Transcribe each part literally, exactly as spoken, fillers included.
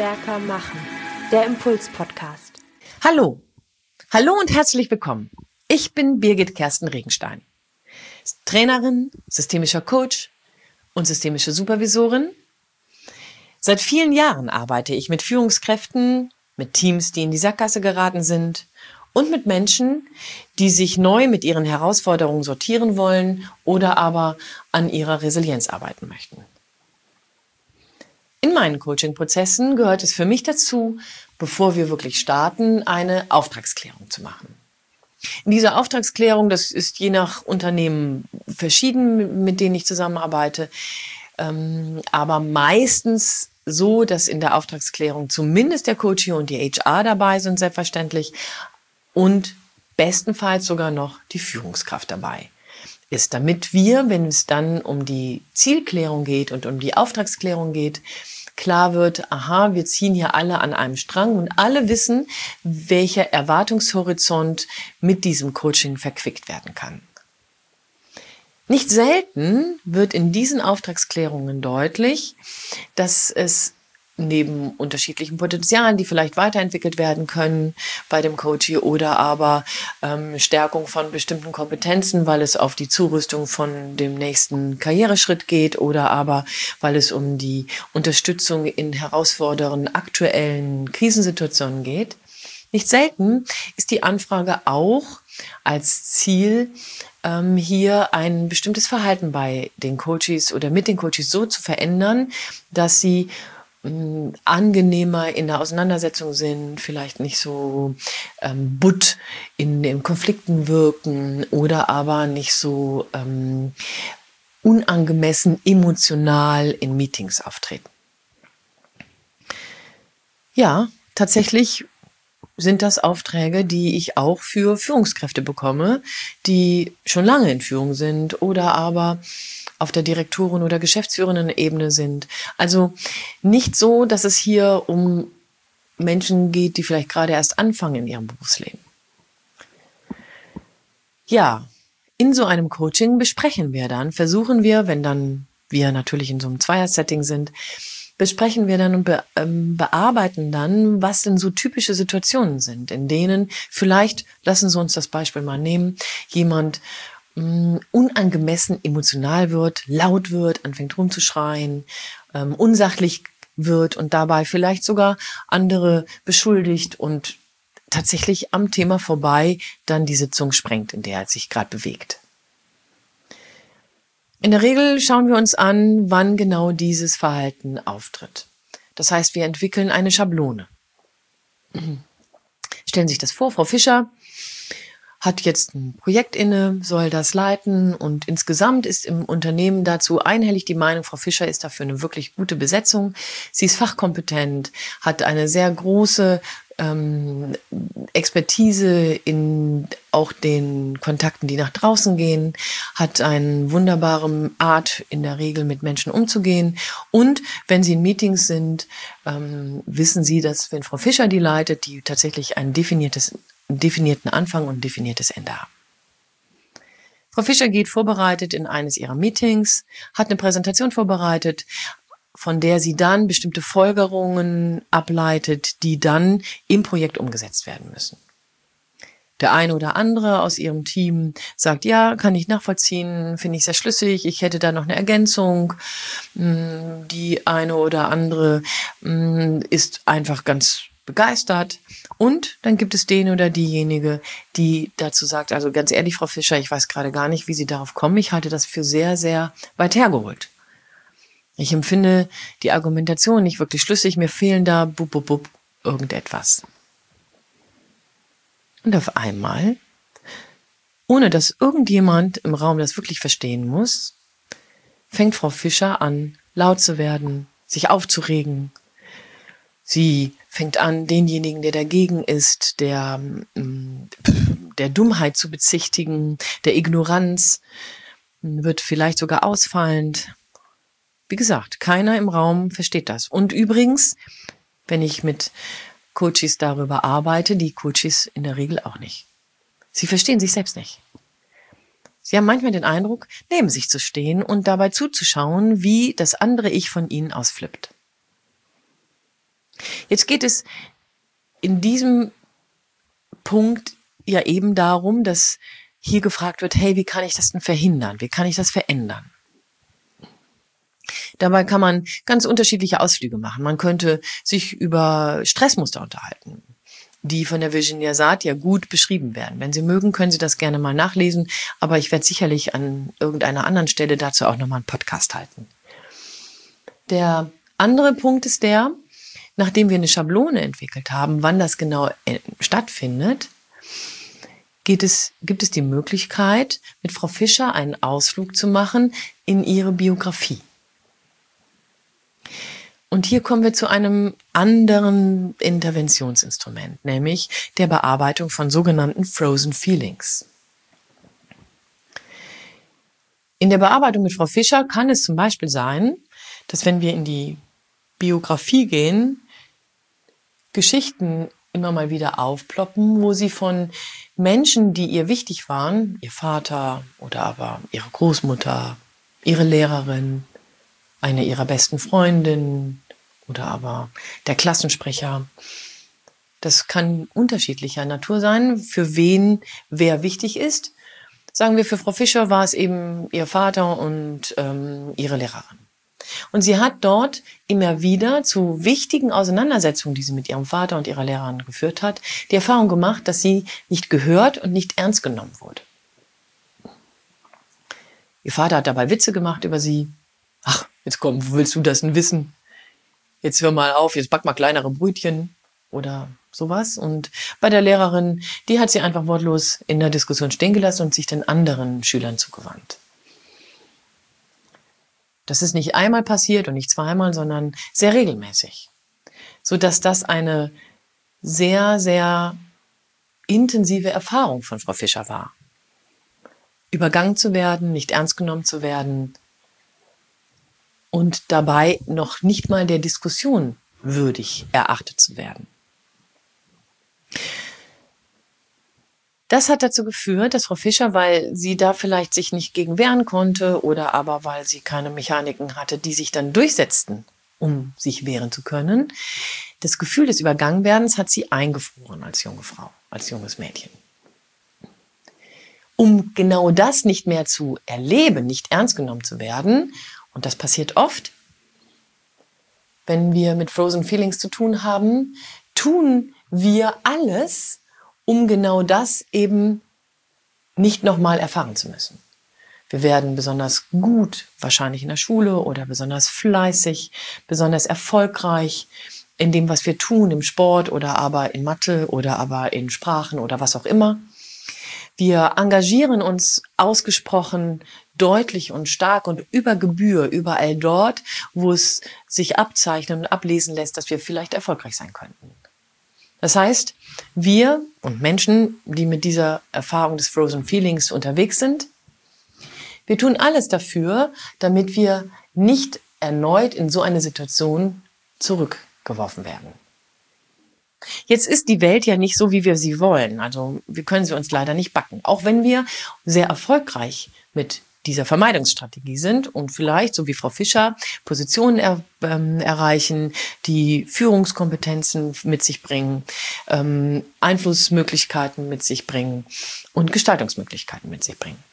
Stärker machen. Der Impuls-Podcast. Hallo. Hallo und herzlich willkommen. Ich bin Birgit Kersten Regenstein. Trainerin, systemischer Coach und systemische Supervisorin. Seit vielen Jahren arbeite ich mit Führungskräften, mit Teams, die in die Sackgasse geraten sind und mit Menschen, die sich neu mit ihren Herausforderungen sortieren wollen oder aber an ihrer Resilienz arbeiten möchten. In meinen Coaching-Prozessen gehört es für mich dazu, bevor wir wirklich starten, eine Auftragsklärung zu machen. In dieser Auftragsklärung, das ist je nach Unternehmen verschieden, mit denen ich zusammenarbeite, ähm, aber meistens so, dass in der Auftragsklärung zumindest der Coach und die H R dabei sind, selbstverständlich, und bestenfalls sogar noch die Führungskraft dabei ist, damit wir, wenn es dann um die Zielklärung geht und um die Auftragsklärung geht, klar wird, aha, wir ziehen hier alle an einem Strang und alle wissen, welcher Erwartungshorizont mit diesem Coaching verquickt werden kann. Nicht selten wird in diesen Auftragsklärungen deutlich, dass es neben unterschiedlichen Potenzialen, die vielleicht weiterentwickelt werden können bei dem Coachee oder aber ähm, Stärkung von bestimmten Kompetenzen, weil es auf die Zurüstung von dem nächsten Karriereschritt geht oder aber weil es um die Unterstützung in herausfordernden aktuellen Krisensituationen geht. Nicht selten ist die Anfrage auch als Ziel, ähm, hier ein bestimmtes Verhalten bei den Coaches oder mit den Coaches so zu verändern, dass sie angenehmer in der Auseinandersetzung sind, vielleicht nicht so ähm, butt in den Konflikten wirken oder aber nicht so ähm, unangemessen emotional in Meetings auftreten. Ja, tatsächlich sind das Aufträge, die ich auch für Führungskräfte bekomme, die schon lange in Führung sind oder aber auf der Direktoren- oder geschäftsführenden Ebene sind. Also nicht so, dass es hier um Menschen geht, die vielleicht gerade erst anfangen in ihrem Berufsleben. Ja, in so einem Coaching besprechen wir dann, versuchen wir, wenn dann wir natürlich in so einem Zweier-Setting sind, besprechen wir dann und be- ähm, bearbeiten dann, was denn so typische Situationen sind, in denen vielleicht, lassen Sie uns das Beispiel mal nehmen, jemand mh, unangemessen emotional wird, laut wird, anfängt rumzuschreien, ähm, unsachlich wird und dabei vielleicht sogar andere beschuldigt und tatsächlich am Thema vorbei dann die Sitzung sprengt, in der er sich gerade bewegt. In der Regel schauen wir uns an, wann genau dieses Verhalten auftritt. Das heißt, wir entwickeln eine Schablone. Stellen Sie sich das vor, Frau Fischer hat jetzt ein Projekt inne, soll das leiten und insgesamt ist im Unternehmen dazu einhellig die Meinung, Frau Fischer ist dafür eine wirklich gute Besetzung. Sie ist fachkompetent, hat eine sehr große ähm, Expertise in auch den Kontakten, die nach draußen gehen, hat eine wunderbare Art in der Regel mit Menschen umzugehen und wenn Sie in Meetings sind, ähm, wissen Sie, dass wenn Frau Fischer die leitet, die tatsächlich ein definiertes einen definierten Anfang und ein definiertes Ende haben. Frau Fischer geht vorbereitet in eines ihrer Meetings, hat eine Präsentation vorbereitet, von der sie dann bestimmte Folgerungen ableitet, die dann im Projekt umgesetzt werden müssen. Der eine oder andere aus ihrem Team sagt, ja, kann ich nachvollziehen, finde ich sehr schlüssig, ich hätte da noch eine Ergänzung. Die eine oder andere ist einfach ganz begeistert. Und dann gibt es den oder diejenige, die dazu sagt, also ganz ehrlich, Frau Fischer, ich weiß gerade gar nicht, wie Sie darauf kommen. Ich halte das für sehr, sehr weit hergeholt. Ich empfinde die Argumentation nicht wirklich schlüssig. Mir fehlen da bub, bub, bub, irgendetwas. Und auf einmal, ohne dass irgendjemand im Raum das wirklich verstehen muss, fängt Frau Fischer an, laut zu werden, sich aufzuregen. Sie fängt an, denjenigen, der dagegen ist, der, der Dummheit zu bezichtigen, der Ignoranz, wird vielleicht sogar ausfallend. Wie gesagt, keiner im Raum versteht das. Und übrigens, wenn ich mit Coaches darüber arbeite, die Coaches in der Regel auch nicht. Sie verstehen sich selbst nicht. Sie haben manchmal den Eindruck, neben sich zu stehen und dabei zuzuschauen, wie das andere Ich von ihnen ausflippt. Jetzt geht es in diesem Punkt ja eben darum, dass hier gefragt wird, hey, wie kann ich das denn verhindern? Wie kann ich das verändern? Dabei kann man ganz unterschiedliche Ausflüge machen. Man könnte sich über Stressmuster unterhalten, die von der Virginia Saad ja gut beschrieben werden. Wenn Sie mögen, können Sie das gerne mal nachlesen, aber ich werde sicherlich an irgendeiner anderen Stelle dazu auch nochmal einen Podcast halten. Der andere Punkt ist der, nachdem wir eine Schablone entwickelt haben, wann das genau stattfindet, geht es, gibt es die Möglichkeit, mit Frau Fischer einen Ausflug zu machen in ihre Biografie. Und hier kommen wir zu einem anderen Interventionsinstrument, nämlich der Bearbeitung von sogenannten Frozen Feelings. In der Bearbeitung mit Frau Fischer kann es zum Beispiel sein, dass wenn wir in die Biografie gehen, Geschichten immer mal wieder aufploppen, wo sie von Menschen, die ihr wichtig waren, ihr Vater oder aber ihre Großmutter, ihre Lehrerin, eine ihrer besten Freundinnen oder aber der Klassensprecher. Das kann unterschiedlicher Natur sein, für wen wer wichtig ist. Sagen wir, für Frau Fischer war es eben ihr Vater und ähm, ihre Lehrerin. Und sie hat dort immer wieder zu wichtigen Auseinandersetzungen, die sie mit ihrem Vater und ihrer Lehrerin geführt hat, die Erfahrung gemacht, dass sie nicht gehört und nicht ernst genommen wurde. Ihr Vater hat dabei Witze gemacht über sie. Ach, jetzt komm, wo willst du das denn wissen? Jetzt hör mal auf, jetzt back mal kleinere Brötchen oder sowas. Und bei der Lehrerin, die hat sie einfach wortlos in der Diskussion stehen gelassen und sich den anderen Schülern zugewandt. Das ist nicht einmal passiert und nicht zweimal, sondern sehr regelmäßig. Sodass das eine sehr, sehr intensive Erfahrung von Frau Fischer war. Übergangen zu werden, nicht ernst genommen zu werden und dabei noch nicht mal der Diskussion würdig erachtet zu werden. Das hat dazu geführt, dass Frau Fischer, weil sie da vielleicht sich nicht gegen wehren konnte oder aber weil sie keine Mechaniken hatte, die sich dann durchsetzten, um sich wehren zu können, das Gefühl des Übergangenwerdens hat sie eingefroren als junge Frau, als junges Mädchen. Um genau das nicht mehr zu erleben, nicht ernst genommen zu werden, und das passiert oft, wenn wir mit Frozen Feelings zu tun haben, tun wir alles, um genau das eben nicht nochmal erfahren zu müssen. Wir werden besonders gut, wahrscheinlich in der Schule oder besonders fleißig, besonders erfolgreich in dem, was wir tun, im Sport oder aber in Mathe oder aber in Sprachen oder was auch immer. Wir engagieren uns ausgesprochen deutlich und stark und über Gebühr überall dort, wo es sich abzeichnen und ablesen lässt, dass wir vielleicht erfolgreich sein könnten. Das heißt, wir und Menschen, die mit dieser Erfahrung des Frozen Feelings unterwegs sind, wir tun alles dafür, damit wir nicht erneut in so eine Situation zurückgeworfen werden. Jetzt ist die Welt ja nicht so, wie wir sie wollen. Also wir können sie uns leider nicht backen. Auch wenn wir sehr erfolgreich mit dieser Vermeidungsstrategie sind und vielleicht, so wie Frau Fischer, Positionen er, ähm, erreichen, die Führungskompetenzen mit sich bringen, ähm, Einflussmöglichkeiten mit sich bringen und Gestaltungsmöglichkeiten mit sich bringen.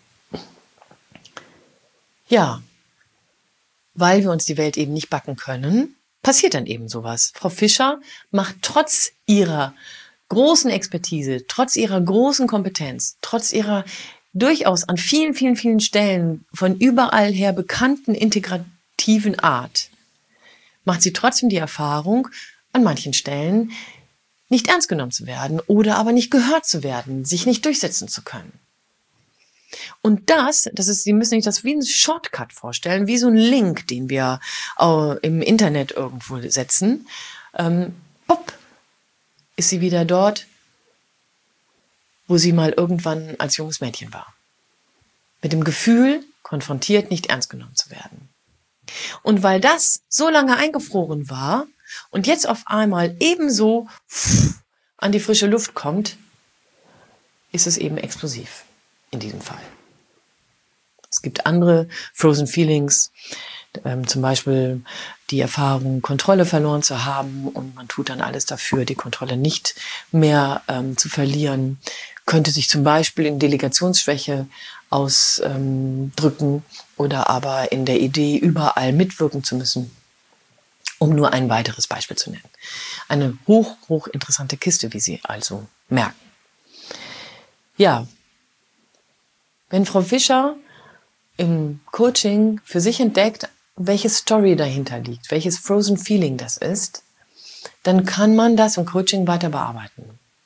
Ja, weil wir uns die Welt eben nicht backen können, passiert dann eben sowas. Frau Fischer macht trotz ihrer großen Expertise, trotz ihrer großen Kompetenz, trotz ihrer durchaus an vielen, vielen, vielen Stellen von überall her bekannten integrativen Art, macht sie trotzdem die Erfahrung, an manchen Stellen nicht ernst genommen zu werden oder aber nicht gehört zu werden, sich nicht durchsetzen zu können. Und das, das ist, Sie müssen sich das wie ein Shortcut vorstellen, wie so ein Link, den wir äh, im Internet irgendwo setzen. Ähm, pop, ist sie wieder dort, wo sie mal irgendwann als junges Mädchen war. Mit dem Gefühl, konfrontiert, nicht ernst genommen zu werden. Und weil das so lange eingefroren war und jetzt auf einmal ebenso an die frische Luft kommt, ist es eben explosiv in diesem Fall. Es Es gibt andere Frozen Feelings, ähm, zum Beispiel die Erfahrung, Kontrolle verloren zu haben und man tut dann alles dafür, die Kontrolle nicht mehr ähm, zu verlieren. Könnte sich zum Beispiel in Delegationsschwäche ausdrücken oder aber in der Idee, überall mitwirken zu müssen, um nur ein weiteres Beispiel zu nennen. Eine hoch, hoch interessante Kiste, wie Sie also merken. Ja, wenn Frau Fischer im Coaching für sich entdeckt, welche Story dahinter liegt, welches Frozen Feeling das ist, dann kann man das im Coaching weiter bearbeiten.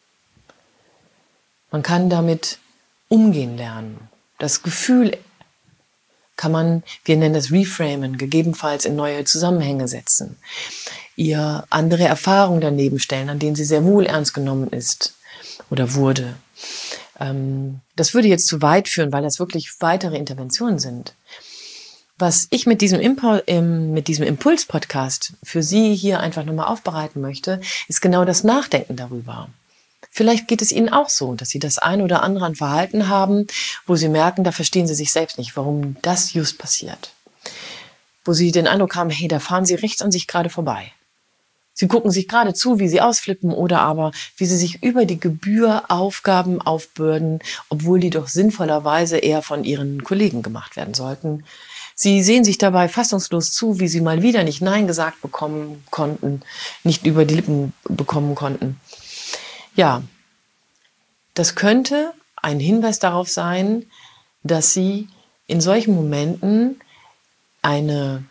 Man kann damit umgehen lernen. Das Gefühl kann man, wir nennen das Reframen, gegebenenfalls in neue Zusammenhänge setzen. Ihr andere Erfahrungen daneben stellen, an denen sie sehr wohl ernst genommen ist oder wurde. Das würde jetzt zu weit führen, weil das wirklich weitere Interventionen sind. Was ich mit diesem, Impul- mit diesem Impuls-Podcast für Sie hier einfach nochmal aufbereiten möchte, ist genau das Nachdenken darüber. Vielleicht geht es Ihnen auch so, dass Sie das ein oder andere an Verhalten haben, wo Sie merken, da verstehen Sie sich selbst nicht, warum das just passiert. Wo Sie den Eindruck haben, hey, da fahren Sie rechts an sich gerade vorbei. Sie gucken sich gerade zu, wie Sie ausflippen oder aber wie Sie sich über die Gebühr Aufgaben aufbürden, obwohl die doch sinnvollerweise eher von Ihren Kollegen gemacht werden sollten. Sie sehen sich dabei fassungslos zu, wie Sie mal wieder nicht Nein gesagt bekommen konnten, nicht über die Lippen bekommen konnten. Ja, das könnte ein Hinweis darauf sein, dass Sie in solchen Momenten eine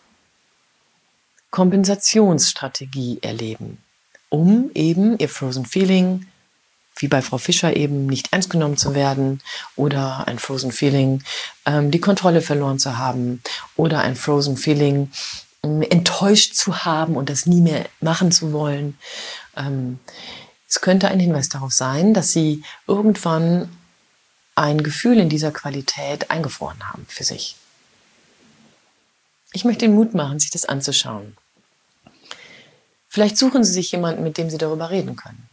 Kompensationsstrategie erleben, um eben Ihr Frozen Feeling, wie bei Frau Fischer eben, nicht ernst genommen zu werden oder ein Frozen Feeling, ähm, die Kontrolle verloren zu haben oder ein Frozen Feeling, ähm, enttäuscht zu haben und das nie mehr machen zu wollen. Ähm, es könnte ein Hinweis darauf sein, dass Sie irgendwann ein Gefühl in dieser Qualität eingefroren haben für sich. Ich möchte Ihnen Mut machen, sich das anzuschauen. Vielleicht suchen Sie sich jemanden, mit dem Sie darüber reden können.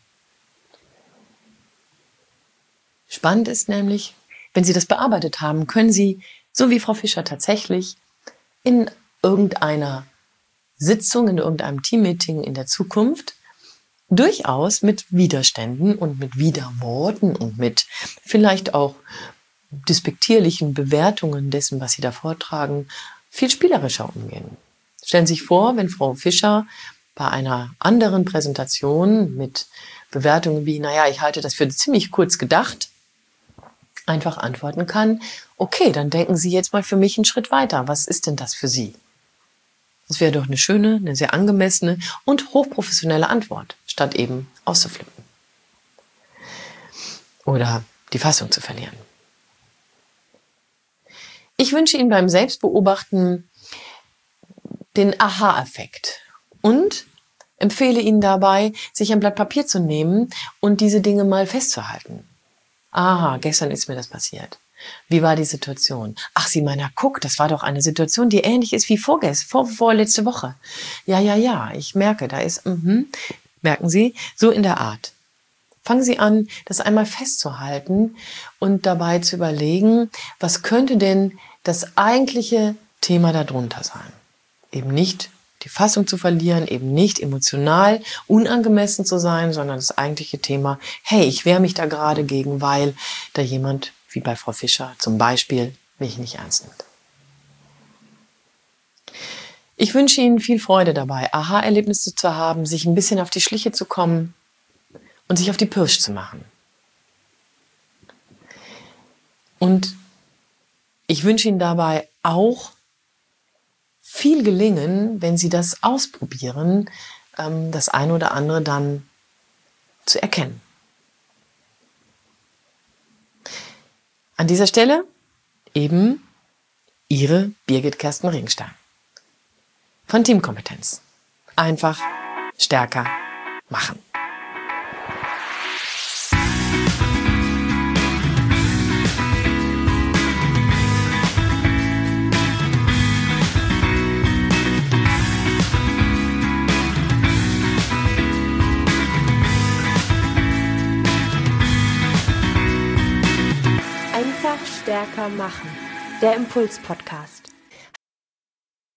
Spannend ist nämlich, wenn Sie das bearbeitet haben, können Sie, so wie Frau Fischer tatsächlich, in irgendeiner Sitzung, in irgendeinem Teammeeting in der Zukunft durchaus mit Widerständen und mit Widerworten und mit vielleicht auch despektierlichen Bewertungen dessen, was Sie da vortragen, viel spielerischer umgehen. Stellen Sie sich vor, wenn Frau Fischer bei einer anderen Präsentation mit Bewertungen wie, naja, ich halte das für ziemlich kurz gedacht, einfach antworten kann, okay, dann denken Sie jetzt mal für mich einen Schritt weiter. Was ist denn das für Sie? Das wäre doch eine schöne, eine sehr angemessene und hochprofessionelle Antwort, statt eben auszuflippen. Oder die Fassung zu verlieren. Ich wünsche Ihnen beim Selbstbeobachten den Aha-Effekt und empfehle Ihnen dabei, sich ein Blatt Papier zu nehmen und diese Dinge mal festzuhalten. Aha, gestern ist mir das passiert. Wie war die Situation? Ach, Sie meiner, guck, das war doch eine Situation, die ähnlich ist wie vorgestern, vor, vorletzte Woche. Ja, ja, ja, ich merke, da ist, mhm, merken Sie, so in der Art. Fangen Sie an, das einmal festzuhalten und dabei zu überlegen, was könnte denn das eigentliche Thema darunter sein? Eben nicht die Fassung zu verlieren, eben nicht emotional unangemessen zu sein, sondern das eigentliche Thema, hey, ich wehre mich da gerade gegen, weil da jemand, wie bei Frau Fischer zum Beispiel, mich nicht ernst nimmt. Ich wünsche Ihnen viel Freude dabei, Aha-Erlebnisse zu haben, sich ein bisschen auf die Schliche zu kommen und sich auf die Pirsch zu machen. Und ich wünsche Ihnen dabei auch viel Gelingen, wenn Sie das ausprobieren, das eine oder andere dann zu erkennen. An dieser Stelle eben Ihre Birgit Kersten Regenstein von Teamkompetenz. Einfach stärker machen. Einfach stärker machen. Der Impuls Podcast.